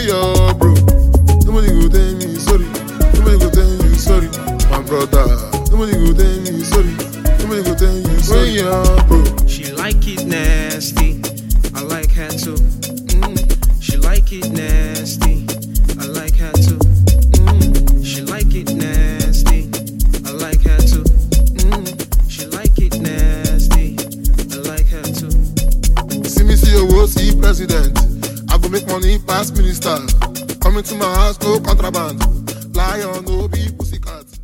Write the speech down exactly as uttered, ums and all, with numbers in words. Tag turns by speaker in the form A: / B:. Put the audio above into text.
A: your bro. Nobody go tell me sorry. Nobody go tell you sorry, my brother. Nobody go tell me sorry. Nobody go tell you sorry, your bro.
B: She like it nasty. I like her too. Mm. She like it nasty. I like her too. Mm. She like it nasty. I like her too. Mm. She like it nasty. I like her too.
A: See me see your world, see president. I go make money pass minister. Coming to my house, no contraband. Lion, no be pussycat.